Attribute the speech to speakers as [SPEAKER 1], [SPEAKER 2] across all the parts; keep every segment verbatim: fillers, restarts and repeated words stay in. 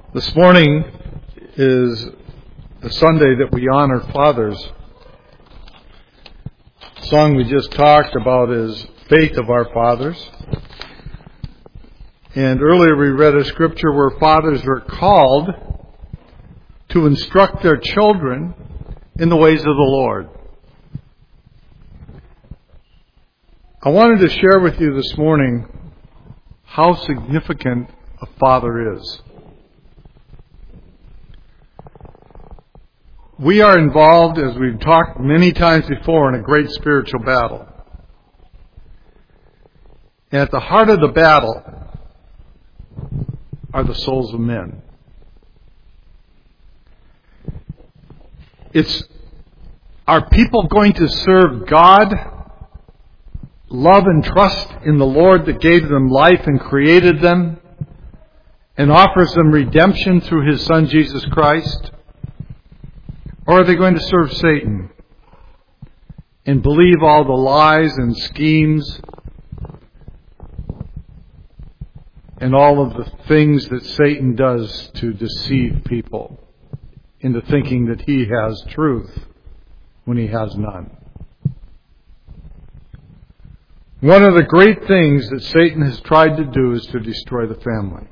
[SPEAKER 1] This morning is the Sunday that we honor fathers. The song we just talked about is Faith of Our Fathers. And earlier we read a scripture where fathers were called to instruct their children in the ways of the Lord. I wanted to share with you this morning how significant a father is. We are involved, as we've talked many times before, in a great spiritual battle. And at the heart of the battle are the souls of men. It's, are people going to serve God, love and trust in the Lord that gave them life and created them, and offers them redemption through His Son Jesus Christ? Or are they going to serve Satan and believe all the lies and schemes and all of the things that Satan does to deceive people into thinking that he has truth when he has none? One of the great things that Satan has tried to do is to destroy the family.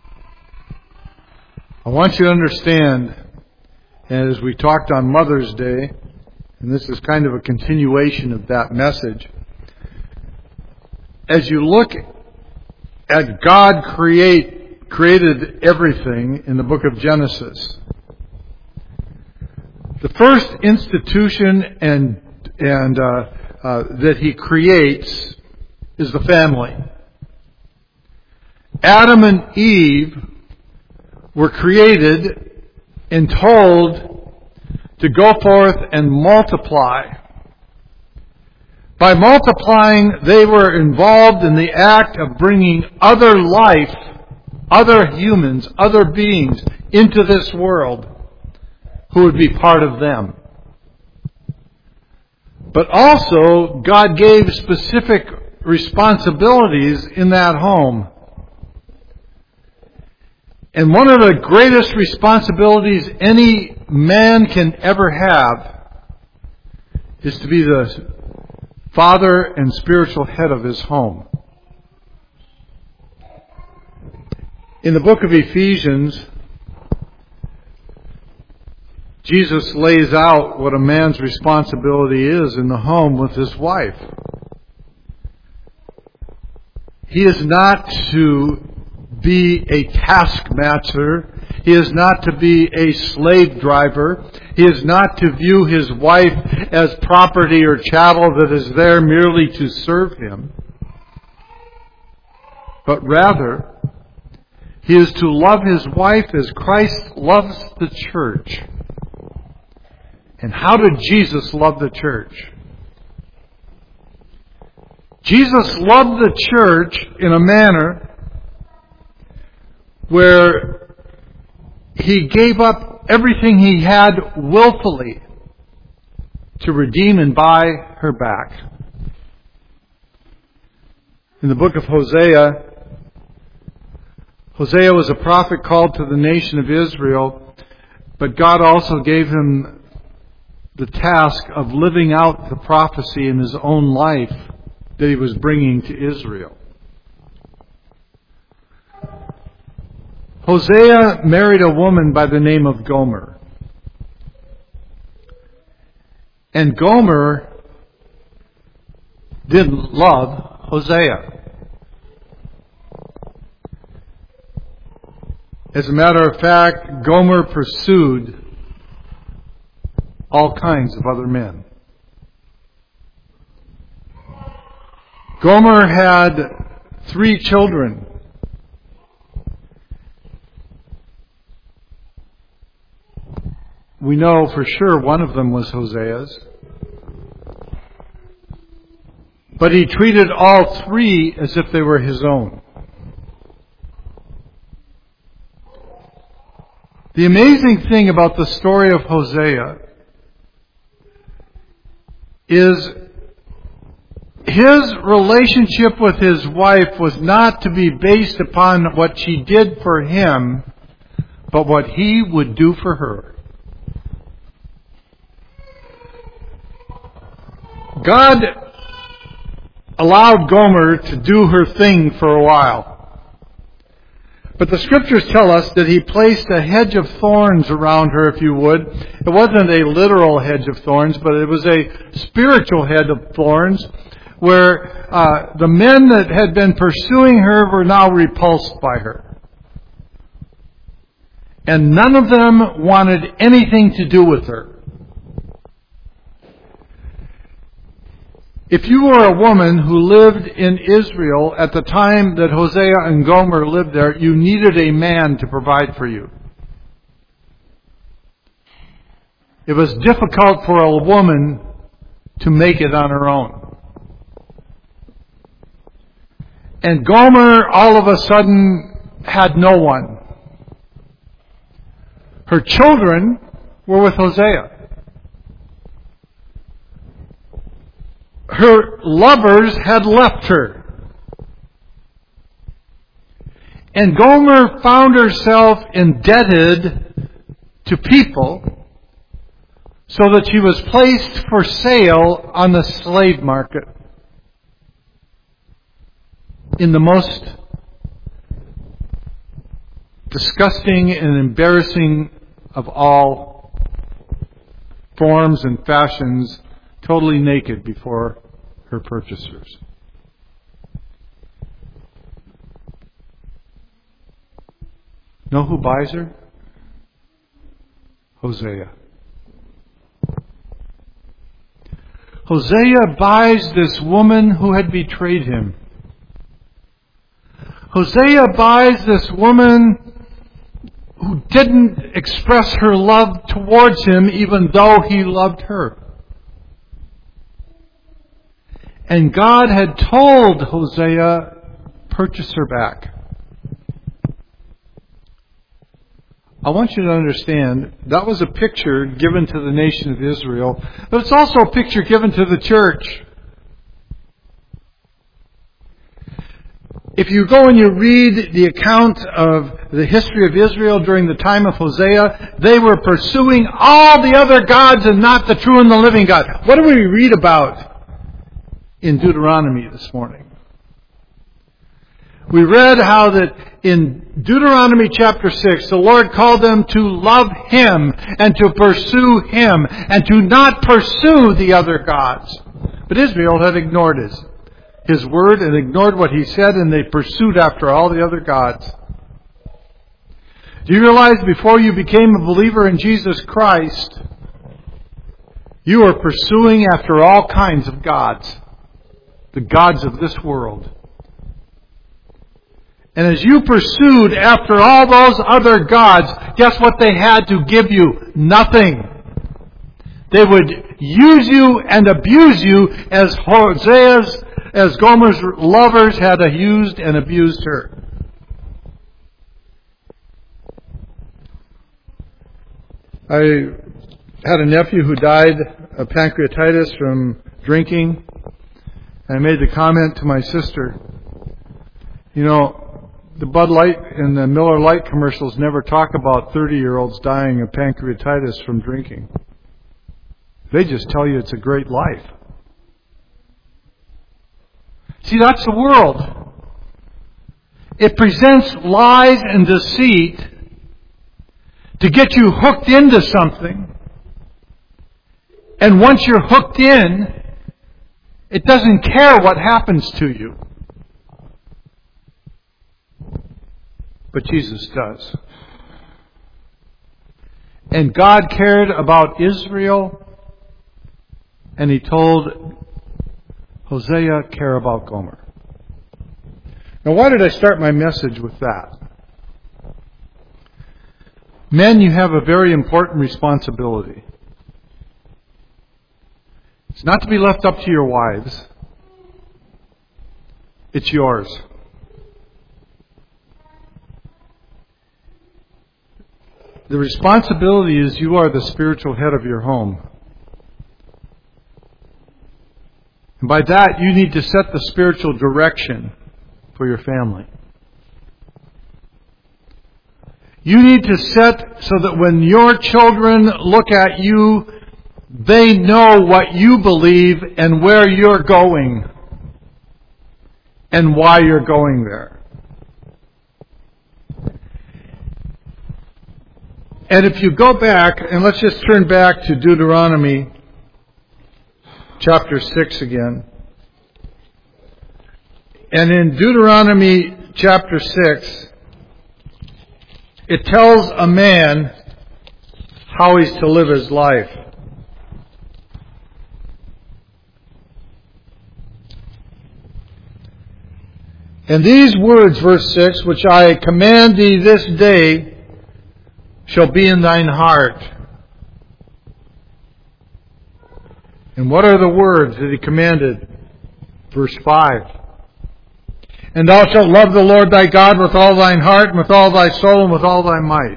[SPEAKER 1] I want you to understand, as we talked on Mother's Day, and this is kind of a continuation of that message, as you look at God create, created everything in the book of Genesis, the first institution and, and uh, uh, that He creates is the family. Adam and Eve were created and told to go forth and multiply. By multiplying, they were involved in the act of bringing other life, other humans, other beings into this world who would be part of them. But also, God gave specific responsibilities in that home. And one of the greatest responsibilities any man can ever have is to be the father and spiritual head of his home. In the book of Ephesians, Jesus lays out what a man's responsibility is in the home with his wife. He is not to be a taskmaster. He is not to be a slave driver. He is not to view his wife as property or chattel that is there merely to serve him. But rather, he is to love his wife as Christ loves the church. And how did Jesus love the church? Jesus loved the church in a manner where He gave up everything He had willfully to redeem and buy her back. In the book of Hosea, Hosea was a prophet called to the nation of Israel, but God also gave him the task of living out the prophecy in his own life that he was bringing to Israel. Hosea married a woman by the name of Gomer. And Gomer didn't love Hosea. As a matter of fact, Gomer pursued all kinds of other men. Gomer had three children. We know for sure one of them was Hosea's. But he treated all three as if they were his own. The amazing thing about the story of Hosea is his relationship with his wife was not to be based upon what she did for him, but what He would do for her. God allowed Gomer to do her thing for a while. But the Scriptures tell us that He placed a hedge of thorns around her, if you would. It wasn't a literal hedge of thorns, but it was a spiritual hedge of thorns, where uh, the men that had been pursuing her were now repulsed by her. And none of them wanted anything to do with her. If you were a woman who lived in Israel at the time that Hosea and Gomer lived there, you needed a man to provide for you. It was difficult for a woman to make it on her own. And Gomer all of a sudden had no one. Her children were with Hosea. Her lovers had left her. And Gomer found herself indebted to people so that she was placed for sale on the slave market in the most disgusting and embarrassing of all forms and fashions, totally naked before her purchasers. Know who buys her? Hosea. Hosea buys this woman who had betrayed him. Hosea buys this woman who didn't express her love towards him even though he loved her. And God had told Hosea, purchase her back. I want you to understand, that was a picture given to the nation of Israel, but it's also a picture given to the church. If you go and you read the account of the history of Israel during the time of Hosea, they were pursuing all the other gods and not the true and the living God. What do we read about in Deuteronomy this morning? We read how that in Deuteronomy chapter six, the Lord called them to love Him and to pursue Him and to not pursue the other gods. But Israel had ignored His, His word and ignored what He said, and they pursued after all the other gods. Do you realize before you became a believer in Jesus Christ, you were pursuing after all kinds of gods, the gods of this world? And as you pursued after all those other gods, guess what they had to give you? Nothing. They would use you and abuse you as Hosea's, as Gomer's lovers had used and abused her. I had a nephew who died of pancreatitis from drinking. I made the comment to my sister, you know, the Bud Light and the Miller Lite commercials never talk about thirty-year-olds dying of pancreatitis from drinking. They just tell you it's a great life. See, that's the world. It presents lies and deceit to get you hooked into something. And once you're hooked in, it doesn't care what happens to you. But Jesus does. And God cared about Israel, and He told Hosea, care about Gomer. Now, why did I start my message with that? Men, you have a very important responsibility. It's not to be left up to your wives. It's yours. The responsibility is you are the spiritual head of your home. And by that, you need to set the spiritual direction for your family. You need to set so that when your children look at you, they know what you believe and where you're going and why you're going there. And if you go back, and let's just turn back to Deuteronomy chapter six again. And in Deuteronomy chapter six, it tells a man how he's to live his life. And these words, verse six, which I command thee this day, shall be in thine heart. And what are the words that he commanded? Verse five. And thou shalt love the Lord thy God with all thine heart, and with all thy soul, and with all thy might.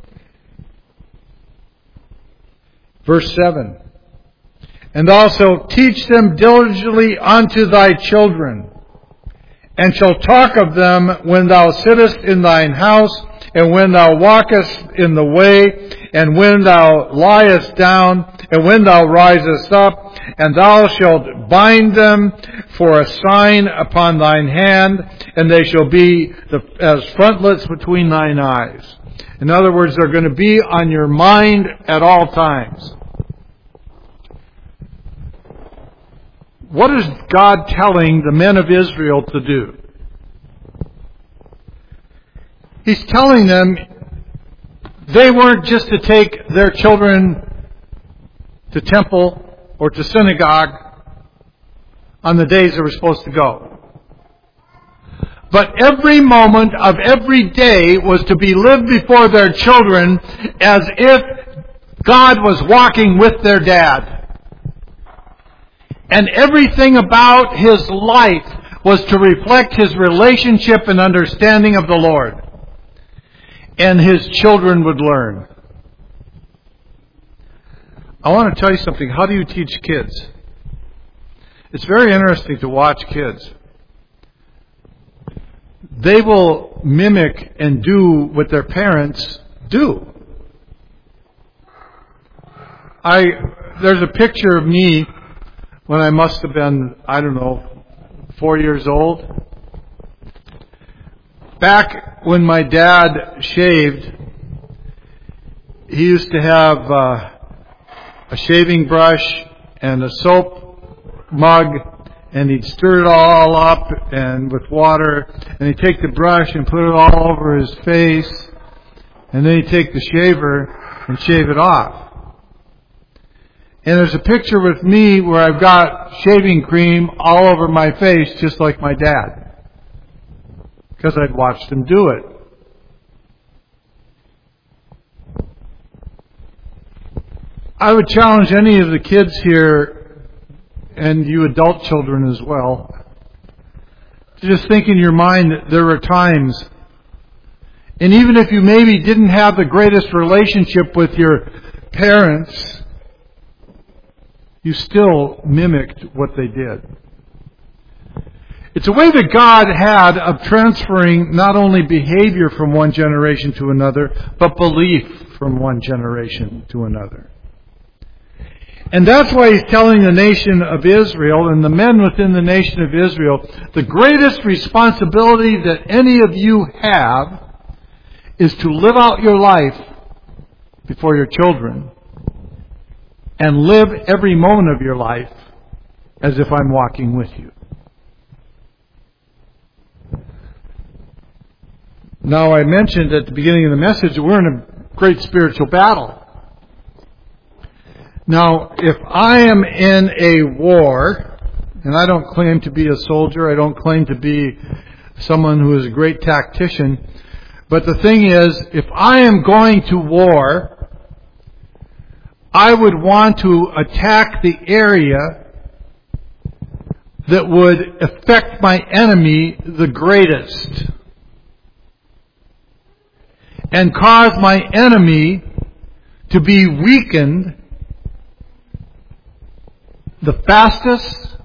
[SPEAKER 1] Verse seven. And thou shalt teach them diligently unto thy children, and shalt talk of them when thou sittest in thine house, and when thou walkest in the way, and when thou liest down, and when thou risest up, and thou shalt bind them for a sign upon thine hand, and they shall be the, as frontlets between thine eyes. In other words, they're going to be on your mind at all times. What is God telling the men of Israel to do? He's telling them they weren't just to take their children to temple or to synagogue on the days they were supposed to go. But every moment of every day was to be lived before their children as if God was walking with their dad. And everything about his life was to reflect his relationship and understanding of the Lord. And his children would learn. I want to tell you something. How do you teach kids? It's very interesting to watch kids. They will mimic and do what their parents do. I there's a picture of me when I must have been, I don't know, four years old. Back when my dad shaved, he used to have uh, a shaving brush and a soap mug, and he'd stir it all up and with water, and he'd take the brush and put it all over his face, and then he'd take the shaver and shave it off. And there's a picture with me where I've got shaving cream all over my face, just like my dad, because I'd watched him do it. I would challenge any of the kids here, and you adult children as well, to just think in your mind that there were times, and even if you maybe didn't have the greatest relationship with your parents, you still mimicked what they did. It's a way that God had of transferring not only behavior from one generation to another, but belief from one generation to another. And that's why He's telling the nation of Israel and the men within the nation of Israel, the greatest responsibility that any of you have is to live out your life before your children and live every moment of your life as if I'm walking with you. Now, I mentioned at the beginning of the message that we're in a great spiritual battle. Now, if I am in a war, and I don't claim to be a soldier, I don't claim to be someone who is a great tactician, but the thing is, if I am going to war, I would want to attack the area that would affect my enemy the greatest and cause my enemy to be weakened the fastest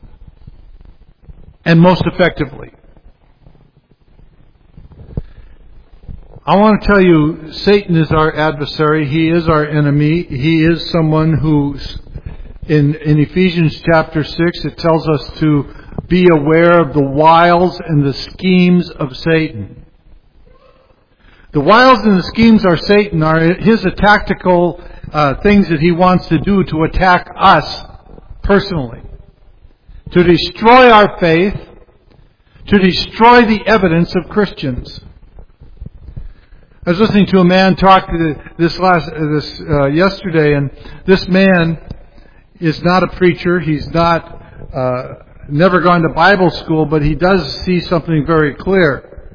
[SPEAKER 1] and most effectively. I want to tell you, Satan is our adversary. He is our enemy. He is someone who, in, in Ephesians chapter six, it tells us to be aware of the wiles and the schemes of Satan. The wiles and the schemes of Satan are his tactical uh, things that he wants to do to attack us personally, to destroy our faith, to destroy the evidence of Christians. I was listening to a man talk this last this uh, yesterday, and this man is not a preacher. He's not uh, never gone to Bible school, but he does see something very clear.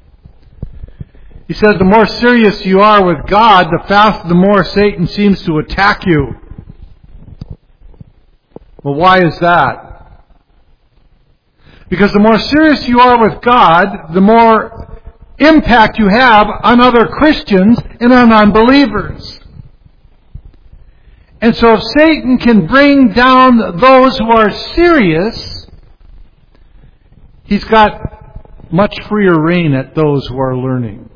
[SPEAKER 1] He says, the more serious you are with God, the faster, the more Satan seems to attack you. Well, why is that? Because the more serious you are with God, the more impact you have on other Christians and on unbelievers. And so if Satan can bring down those who are serious, he's got much freer reign at those who are learning.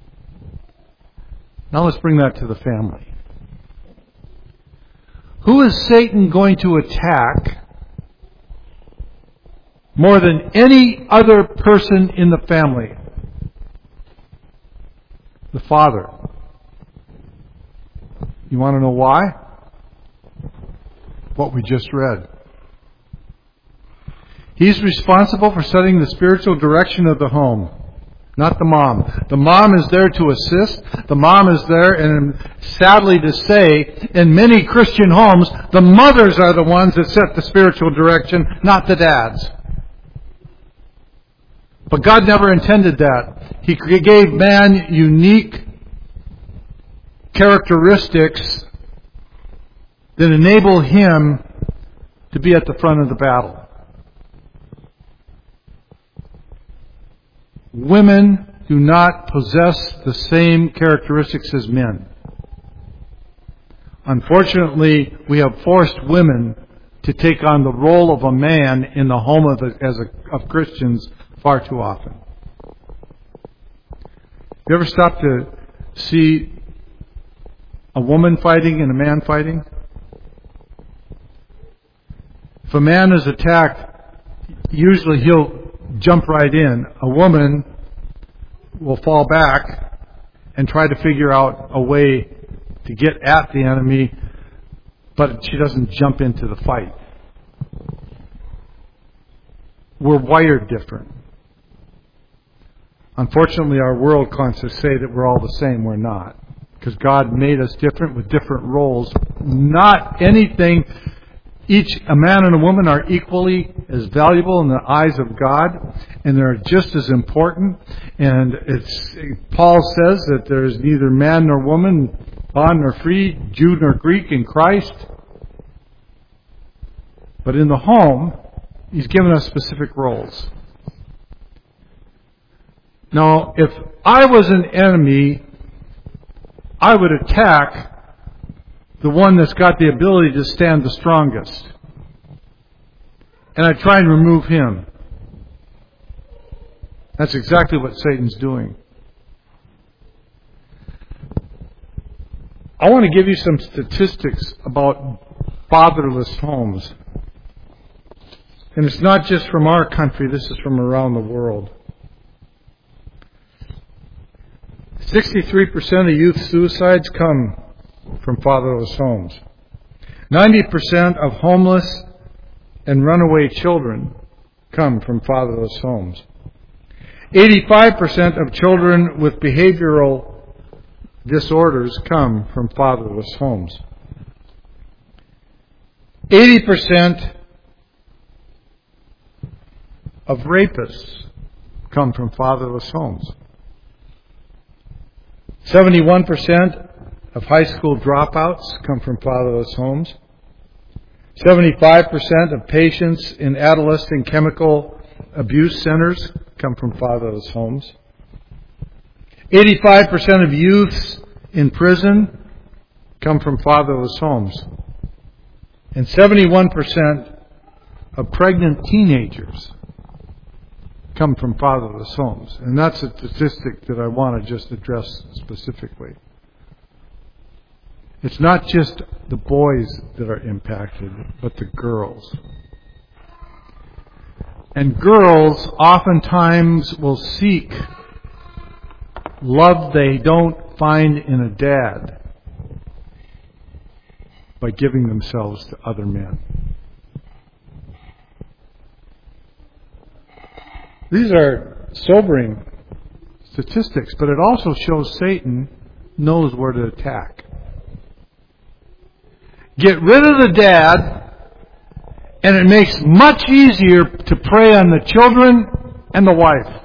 [SPEAKER 1] Now let's bring that to the family. Who is Satan going to attack more than any other person in the family? The father. You want to know why? What we just read. He's responsible for setting the spiritual direction of the home, not the mom. The mom is there to assist. The mom is there, and sadly to say, in many Christian homes, the mothers are the ones that set the spiritual direction, not the dads. But God never intended that. He gave man unique characteristics that enable him to be at the front of the battle. Women do not possess the same characteristics as men. Unfortunately, we have forced women to take on the role of a man in the home of, the, as a, of Christians far too often. You ever stop to see a woman fighting and a man fighting? If a man is attacked, usually he'll jump right in. A woman will fall back and try to figure out a way to get at the enemy, but she doesn't jump into the fight. We're wired different. Unfortunately, our world wants to say that we're all the same. We're not. Because God made us different with different roles. Not anything. Each, a man and a woman are equally as valuable in the eyes of God, and they're just as important. And it's, Paul says that there's neither man nor woman, bond nor free, Jew nor Greek in Christ. But in the home, He's given us specific roles. Now, if I was an enemy, I would attack the one that's got the ability to stand the strongest. And I'd try and remove him. That's exactly what Satan's doing. I want to give you some statistics about fatherless homes. And it's not just from our country, this is from around the world. sixty-three percent of youth suicides come from fatherless homes. ninety percent of homeless and runaway children come from fatherless homes. eighty-five percent of children with behavioral disorders come from fatherless homes. eighty percent of rapists come from fatherless homes. seventy-one percent of high school dropouts come from fatherless homes. seventy-five percent of patients in adolescent chemical abuse centers come from fatherless homes. eighty-five percent of youths in prison come from fatherless homes. And seventy-one percent of pregnant teenagers come from fatherless homes. And that's a statistic that I want to just address specifically. It's not just the boys that are impacted, but the girls. And girls oftentimes will seek love they don't find in a dad by giving themselves to other men. These are sobering statistics, but it also shows Satan knows where to attack. Get rid of the dad, and it makes much easier to prey on the children and the wife.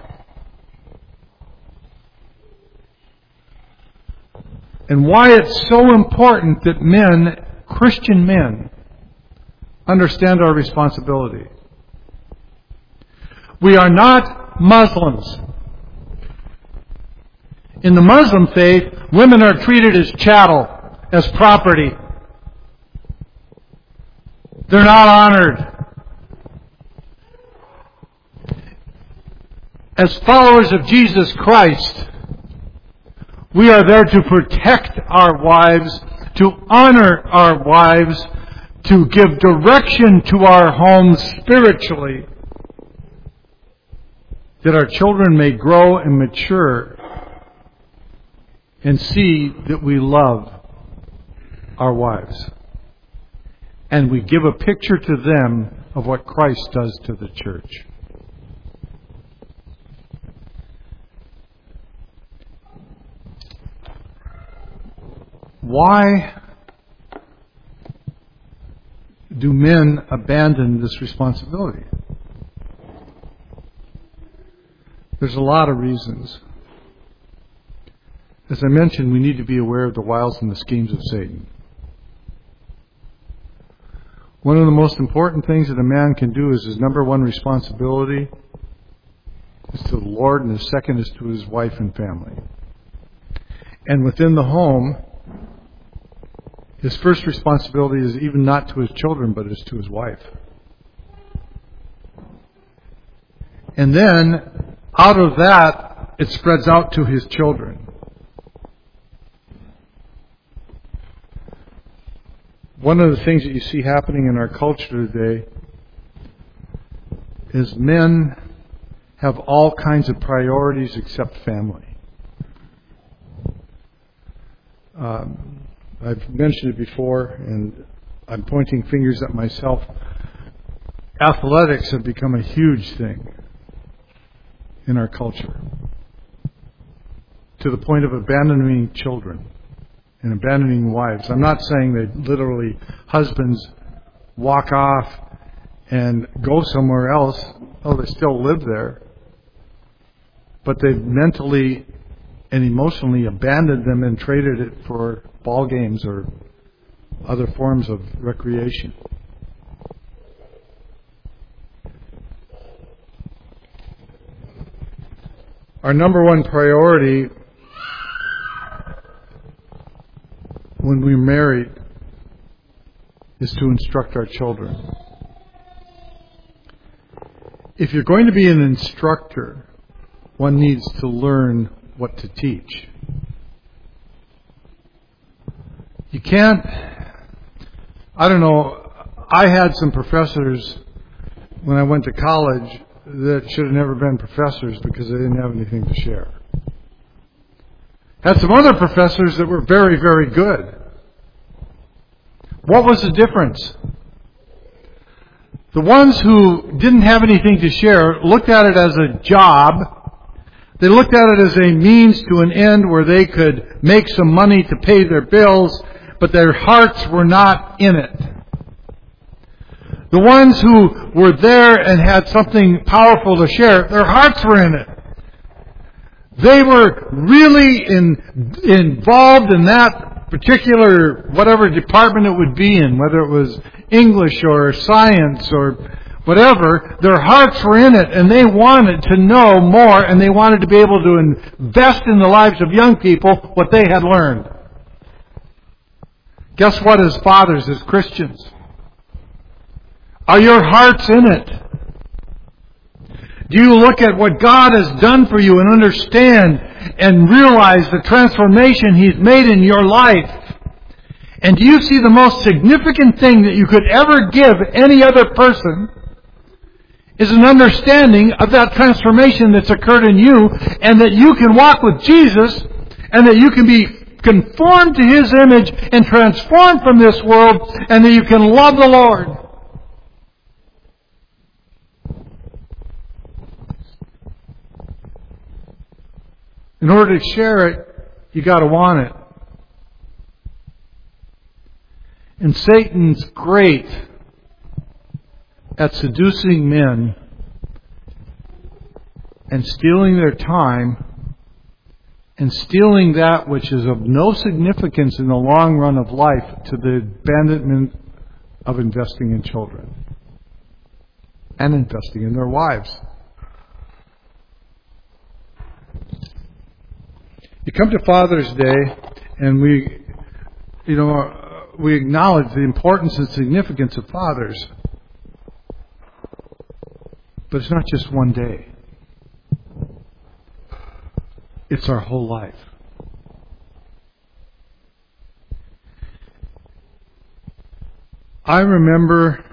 [SPEAKER 1] And why it's so important that men, Christian men, understand our responsibility. We are not Muslims. In the Muslim faith, women are treated as chattel, as property. They're not honored. As followers of Jesus Christ, we are there to protect our wives, to honor our wives, to give direction to our homes spiritually, that our children may grow and mature and see that we love our wives. And we give a picture to them of what Christ does to the church. Why do men abandon this responsibility? There's a lot of reasons. As I mentioned, we need to be aware of the wiles and the schemes of Satan. One of the most important things that a man can do is his number one responsibility is to the Lord, and his second is to his wife and family. And within the home, his first responsibility is even not to his children, but is to his wife. And then, out of that, it spreads out to his children. One of the things that you see happening in our culture today is men have all kinds of priorities except family. Um, I've mentioned it before, and I'm pointing fingers at myself. Athletics have become a huge thing in our culture, to the point of abandoning children and abandoning wives. I'm not saying that literally husbands walk off and go somewhere else. Oh, they still live there. But they've mentally and emotionally abandoned them and traded it for ball games or other forms of recreation. Our number one priority when we're married is to instruct our children. If you're going to be an instructor, one needs to learn what to teach. You can't, I don't know, I had some professors when I went to college that should have never been professors because they didn't have anything to share. Had some other professors that were very, very good. What was the difference? The ones who didn't have anything to share looked at it as a job. They looked at it as a means to an end where they could make some money to pay their bills, but their hearts were not in it. The ones who were there and had something powerful to share, their hearts were in it. They were really in, involved in that particular, whatever department it would be in, whether it was English or science or whatever. Their hearts were in it, and they wanted to know more, and they wanted to be able to invest in the lives of young people what they had learned. Guess what, as fathers, as Christians? Are your hearts in it? Do you look at what God has done for you and understand and realize the transformation He's made in your life? And do you see the most significant thing that you could ever give any other person is an understanding of that transformation that's occurred in you, and that you can walk with Jesus, and that you can be conformed to His image and transformed from this world, and that you can love the Lord? In order to share it, you got to want it. And Satan's great at seducing men and stealing their time and stealing that which is of no significance in the long run of life to the abandonment of investing in children and investing in their wives. You come to Father's Day and we, you know, we acknowledge the importance and significance of fathers. But it's not just one day. It's our whole life. I remember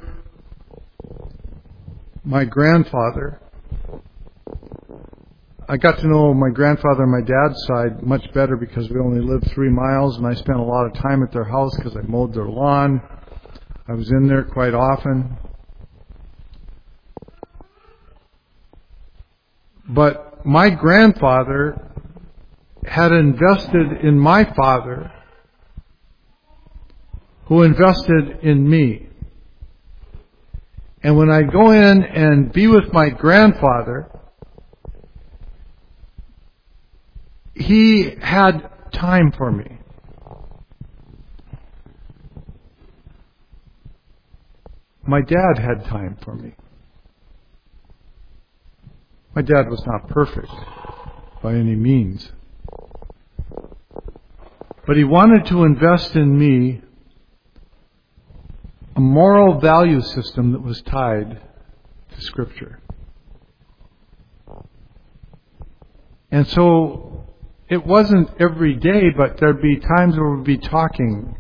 [SPEAKER 1] my grandfather. I got to know my grandfather on my dad's side much better because we only lived three miles, and I spent a lot of time at their house because I mowed their lawn. I was in there quite often. But my grandfather had invested in my father, who invested in me. And when I go in and be with my grandfather, he had time for me. My dad had time for me. My dad was not perfect by any means. But he wanted to invest in me a moral value system that was tied to Scripture. And so it wasn't every day, but there'd be times where we'd be talking.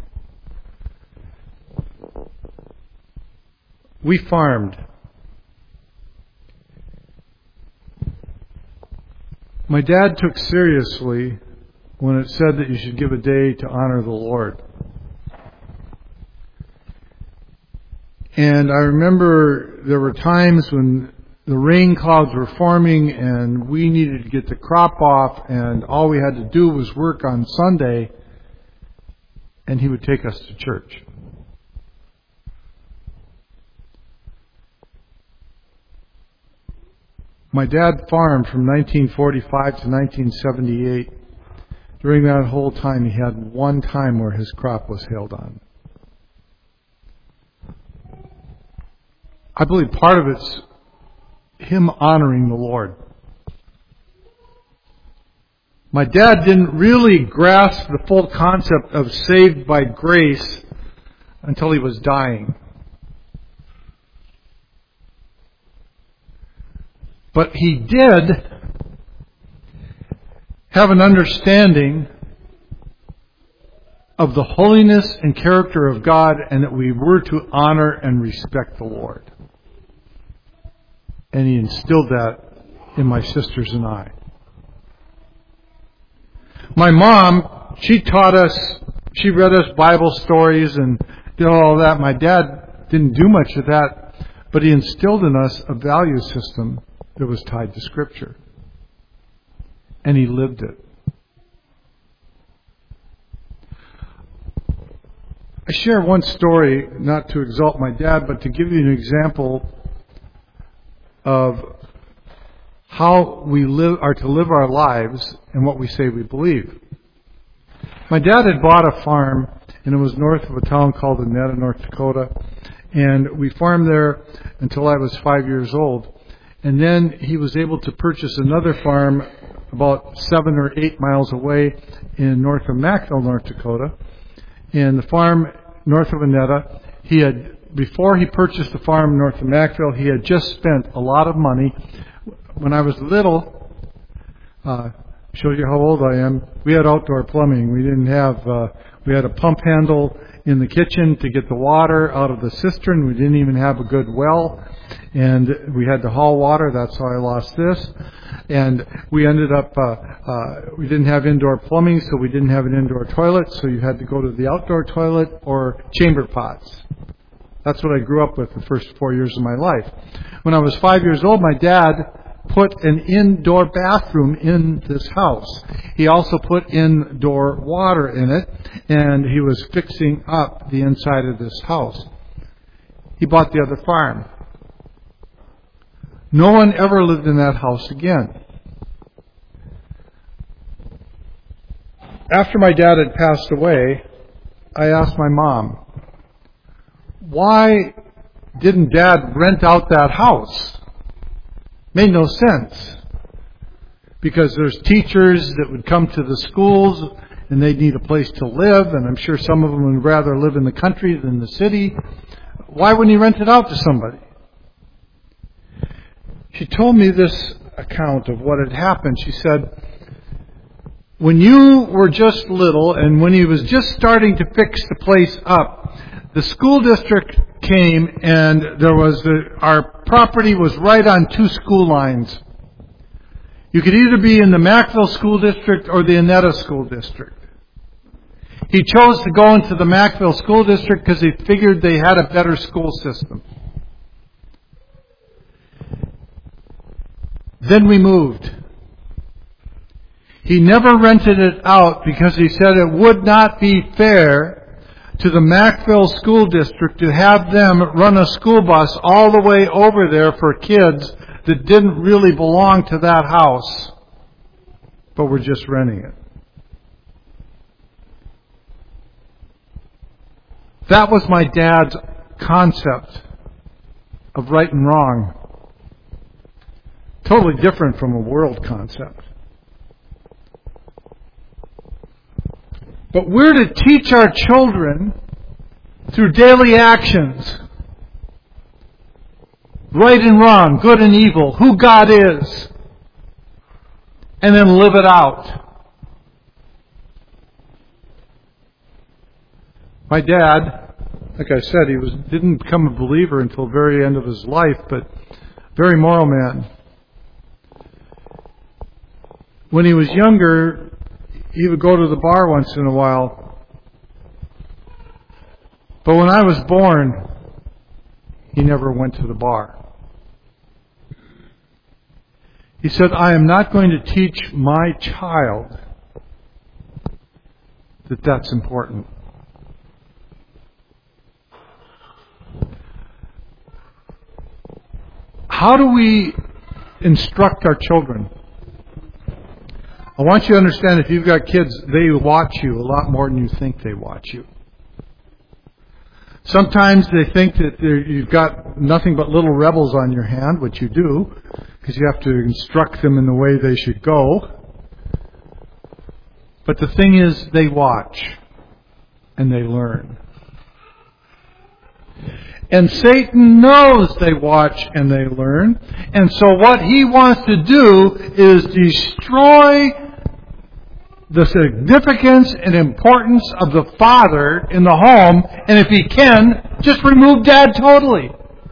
[SPEAKER 1] We farmed. My dad took seriously when it said that you should give a day to honor the Lord. And I remember there were times when the rain clouds were forming and we needed to get the crop off, and all we had to do was work on Sunday, and he would take us to church. My dad farmed from nineteen forty-five to nineteen seventy-eight. During that whole time, he had one time where his crop was hailed on. I believe part of it's him honoring the Lord. My dad didn't really grasp the full concept of saved by grace until he was dying. But he did have an understanding of the holiness and character of God, and that we were to honor and respect the Lord. And he instilled that in my sisters and I. My mom, she taught us, she read us Bible stories and did all that. My dad didn't do much of that, but he instilled in us a value system that was tied to Scripture. And he lived it. I share one story, not to exalt my dad, but to give you an example of how we live, are to live our lives and what we say we believe. My dad had bought a farm, and it was north of a town called Annetta, North Dakota. And we farmed there until I was five years old. And then he was able to purchase another farm about seven or eight miles away in north of Mackville, North Dakota. And the farm north of Annetta, he had, before he purchased the farm north of Mackville, he had just spent a lot of money when I was little, uh, shows you how old I am, we had outdoor plumbing. We didn't have, uh, we had a pump handle in the kitchen to get the water out of the cistern. We didn't even have a good well. And we had to haul water. That's how I lost this. And we ended up, uh, uh, we didn't have indoor plumbing, so we didn't have an indoor toilet. So you had to go to the outdoor toilet or chamber pots. That's what I grew up with the first four years of my life. When I was five years old, my dad put an indoor bathroom in this house. He also put indoor water in it, and he was fixing up the inside of this house. He bought the other farm. No one ever lived in that house again. After my dad had passed away, I asked my mom, why didn't Dad rent out that house? Made no sense. Because there's teachers that would come to the schools and they'd need a place to live, and I'm sure some of them would rather live in the country than the city. Why wouldn't he rent it out to somebody? She told me this account of what had happened. She said, when you were just little and when he was just starting to fix the place up, the school district came and there was the, our property was right on two school lines. You could either be in the Mackville School District or the Annetta School District. He chose to go into the Mackville School District because he figured they had a better school system. Then we moved. He never rented it out because he said it would not be fair to the Mackville School District to have them run a school bus all the way over there for kids that didn't really belong to that house, but were just renting it. That was my dad's concept of right and wrong. Totally different from a world concept. But we're to teach our children through daily actions, right and wrong, good and evil, who God is, and then live it out. My dad, like I said, he was didn't become a believer until the very end of his life, but very moral man. When he was younger, he would go to the bar once in a while. But when I was born, he never went to the bar. He said, I am not going to teach my child that that's important. How do we instruct our children? I want you to understand, if you've got kids, they watch you a lot more than you think they watch you. Sometimes they think that you've got nothing but little rebels on your hand, which you do, because you have to instruct them in the way they should go. But the thing is, they watch and they learn. And Satan knows they watch and they learn. And so what he wants to do is destroy the significance and importance of the father in the home, and if he can, just remove Dad totally.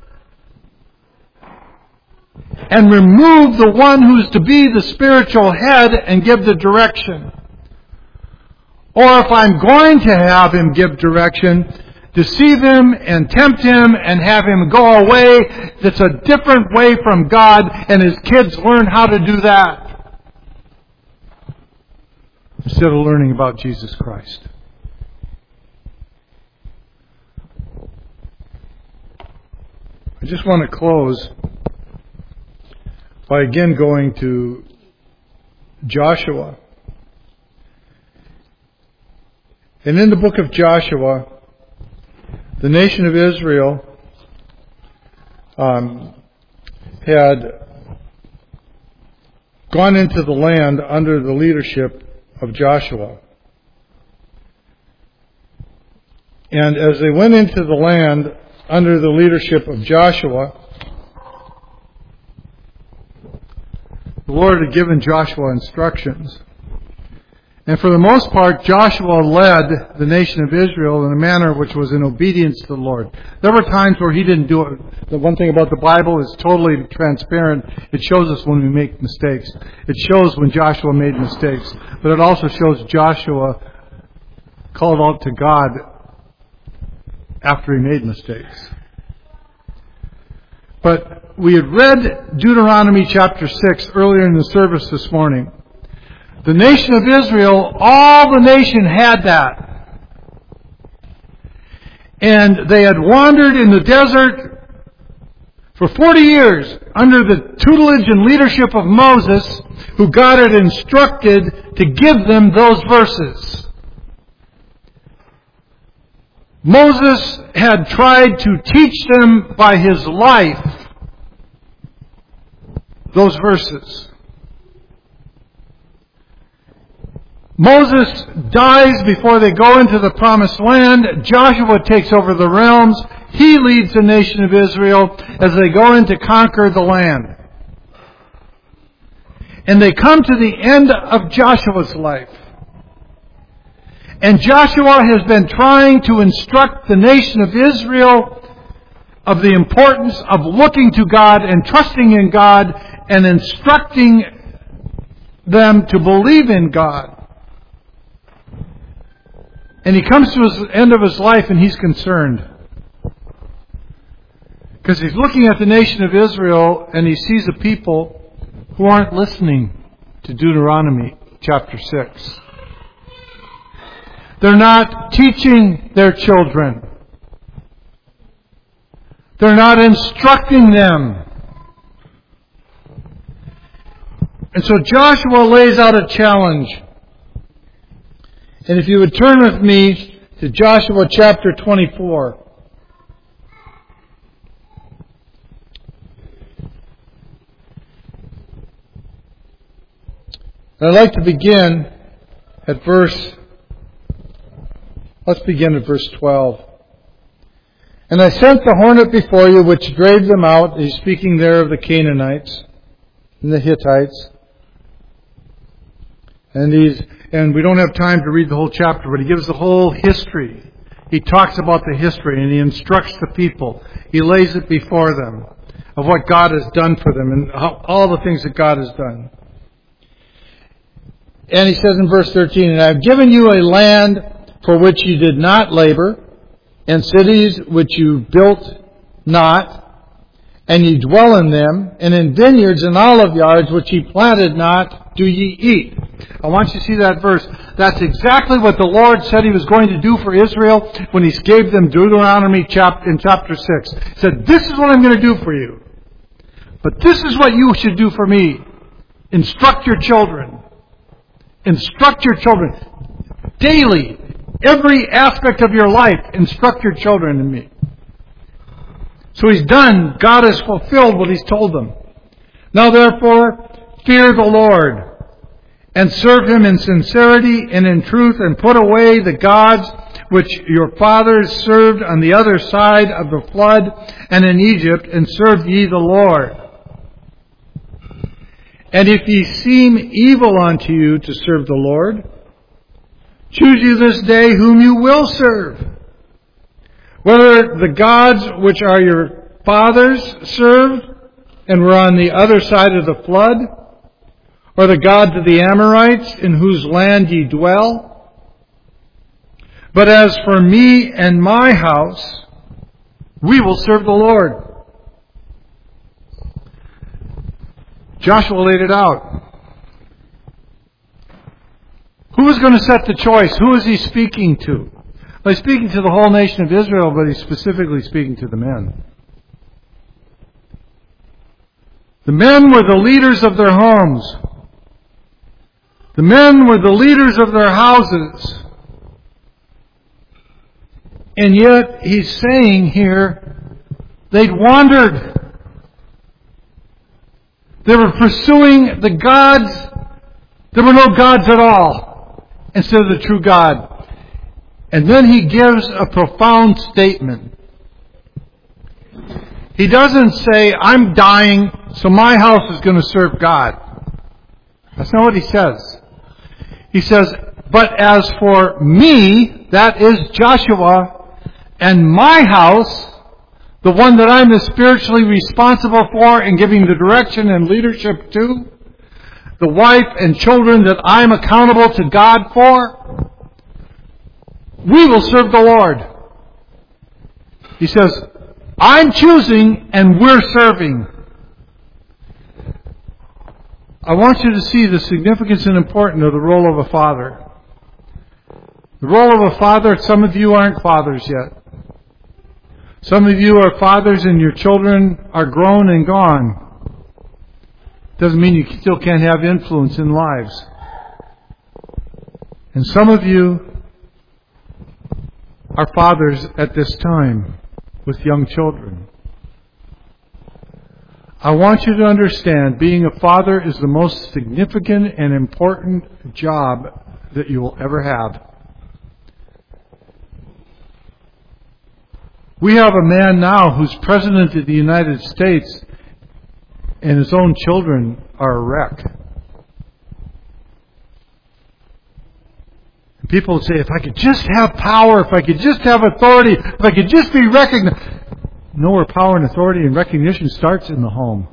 [SPEAKER 1] And remove the one who's to be the spiritual head and give the direction. Or if I'm going to have him give direction, deceive him and tempt him and have him go away that's a different way from God, and his kids learn how to do that, instead of learning about Jesus Christ. I just want to close by again going to Joshua. And in the book of Joshua, the nation of Israel um, had gone into the land under the leadership of Joshua. And as they went into the land under the leadership of Joshua, Lord had given Joshua instructions. And for the most part, Joshua led the nation of Israel in a manner which was in obedience to the Lord. There were times where he didn't do it. The one thing about the Bible is totally transparent. It shows us when we make mistakes. It shows when Joshua made mistakes. But it also shows Joshua called out to God after he made mistakes. But we had read Deuteronomy chapter six earlier in the service this morning. The nation of Israel, all the nation had that. And they had wandered in the desert for forty years under the tutelage and leadership of Moses, who God had instructed to give them those verses. Moses had tried to teach them by his life those verses. Moses dies before they go into the promised land. Joshua takes over the realms. He leads the nation of Israel as they go in to conquer the land. And they come to the end of Joshua's life. And Joshua has been trying to instruct the nation of Israel of the importance of looking to God and trusting in God and instructing them to believe in God. And he comes to the end of his life and he's concerned. Because he's looking at the nation of Israel and he sees a people who aren't listening to Deuteronomy chapter six. They're not teaching their children. They're not instructing them. And so Joshua lays out a challenge. And if you would turn with me to Joshua chapter twenty-four. I'd like to begin at verse, let's begin at verse twelve. And I sent the hornet before you, which drave them out. He's speaking there of the Canaanites and the Hittites. And these, and we don't have time to read the whole chapter, but he gives the whole history. He talks about the history and he instructs the people. He lays it before them of what God has done for them and how, all the things that God has done. And he says in verse thirteen, and I have given you a land for which you did not labor, and cities which you built not, and ye dwell in them, and in vineyards and olive yards which ye planted not, do ye eat. I want you to see that verse. That's exactly what the Lord said He was going to do for Israel when He gave them Deuteronomy chapter, in chapter six. He said, this is what I'm going to do for you. But this is what you should do for me. Instruct your children. Instruct your children. Daily. Every aspect of your life. Instruct your children in me. So He's done. God has fulfilled what He's told them. Now therefore, fear the Lord, and serve Him in sincerity and in truth, and put away the gods which your fathers served on the other side of the flood and in Egypt, and serve ye the Lord. And if ye seem evil unto you to serve the Lord, choose you this day whom you will serve, whether the gods which are your fathers served and were on the other side of the flood, or the gods of the Amorites in whose land ye dwell. But as for me and my house, we will serve the Lord. Joshua laid it out. Who is going to set the choice? Who is he speaking to? Well, he's speaking to the whole nation of Israel, but he's specifically speaking to the men. The men were the leaders of their homes. The men were the leaders of their houses. And yet, he's saying here, they'd wandered. They were pursuing the gods. There were no gods at all, instead of the true God. And then he gives a profound statement. He doesn't say, I'm dying, so my house is going to serve God. That's not what he says. He says, but as for me, that is Joshua, and my house, the one that I'm spiritually responsible for and giving the direction and leadership to, the wife and children that I'm accountable to God for, we will serve the Lord. He says, I'm choosing and we're serving. I want you to see the significance and importance of the role of a father. The role of a father, some of you aren't fathers yet. Some of you are fathers and your children are grown and gone. Doesn't mean you still can't have influence in lives. And some of you are fathers at this time with young children. I want you to understand, being a father is the most significant and important job that you will ever have. We have a man now who's President of the United States, and his own children are a wreck. And people say, if I could just have power, if I could just have authority, if I could just be recognized. Know where power and authority and recognition starts? In the home.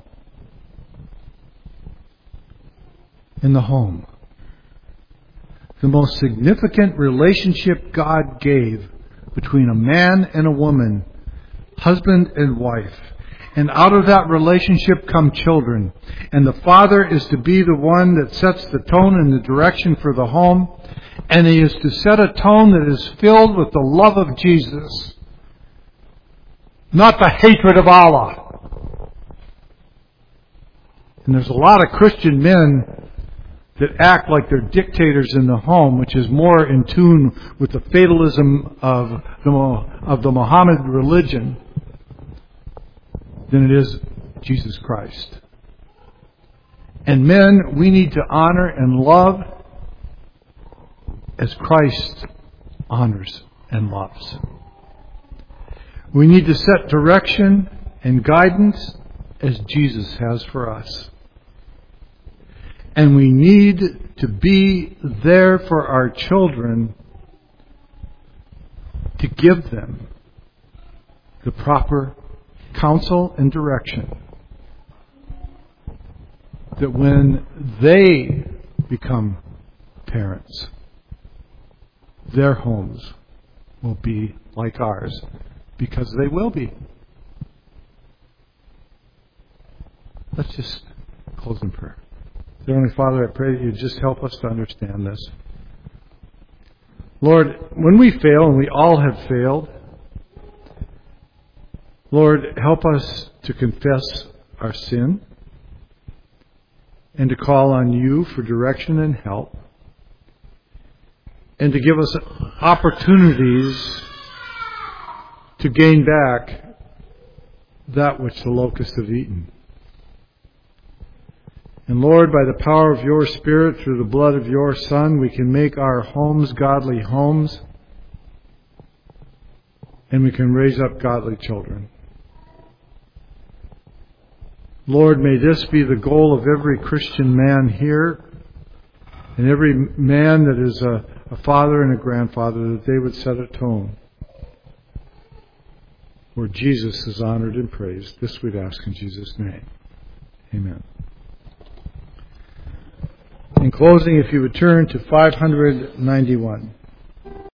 [SPEAKER 1] In the home. The most significant relationship God gave between a man and a woman, husband and wife. And out of that relationship come children. And the father is to be the one that sets the tone and the direction for the home. And he is to set a tone that is filled with the love of Jesus. Not the hatred of Allah. And there's a lot of Christian men that act like they're dictators in the home, which is more in tune with the fatalism of the, of the Muhammad religion than it is Jesus Christ. And men, we need to honor and love as Christ honors and loves. We need to set direction and guidance as Jesus has for us. And we need to be there for our children to give them the proper counsel and direction, that when they become parents, their homes will be like ours, because they will be. Let's just close in prayer. Heavenly Father, I pray that you just help us to understand this. Lord, when we fail, and we all have failed, Lord, help us to confess our sin and to call on you for direction and help, and to give us opportunities to gain back that which the locusts have eaten. And Lord, by the power of your Spirit, through the blood of your Son, we can make our homes godly homes, and we can raise up godly children. Lord, may this be the goal of every Christian man here, and every man that is a, a father and a grandfather, that they would set a tone where Jesus is honored and praised. This we'd ask in Jesus' name. Amen. In closing, if you would turn to five ninety-one.